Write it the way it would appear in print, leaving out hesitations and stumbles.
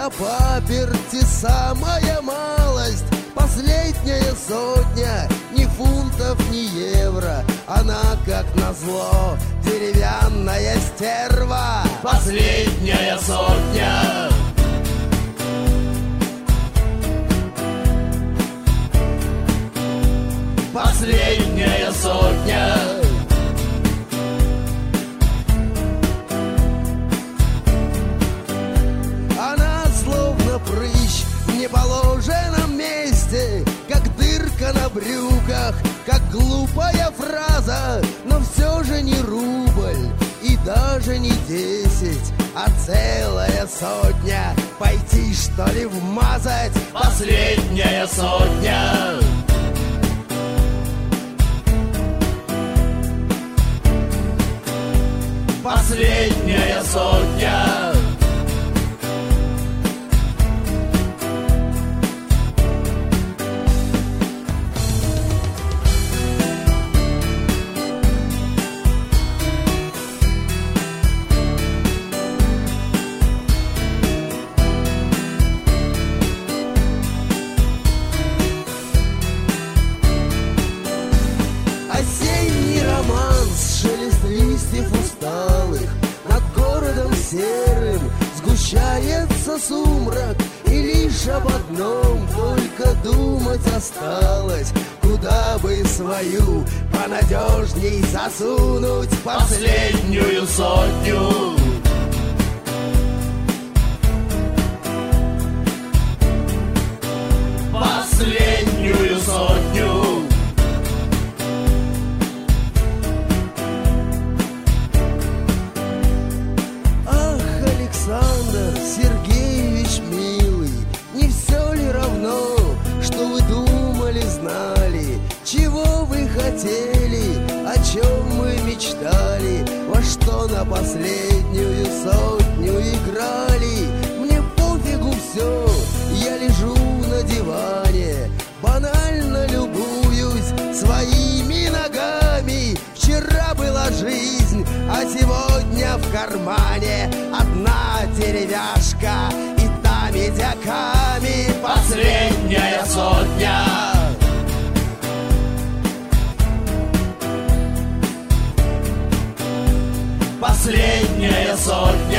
На паперти самая малость, последняя сотня, ни фунтов, ни евро. Она, как назло, деревянная стерва. Последняя сотня. Последняя сотня. Она словно прыщ в неположенном месте, как дырка на брюках, как глупая фраза. Но все же не рубль и даже не 10, а целая сотня. Пойти, что ли, вмазать? Последняя сотня. Последняя сотня. Осенний романс, шелест листьев усталых, над городом серым сгущается сумрак. И лишь об одном только думать осталось: куда бы свою понадежней засунуть Последнюю сотню. Последнюю сотню. Ах, Александр Сергеевич милый, не все ли равно, что вы думали, знали, чего вы хотели, о чем мы мечтали, во что на последнюю сотню играли? Мне пофигу все, я лежу на диване, банально любуюсь своими ногами. Вчера была жизнь, а сегодня в кармане одна деревяшка, и та медяками. Последняя сотня. Последняя сотня.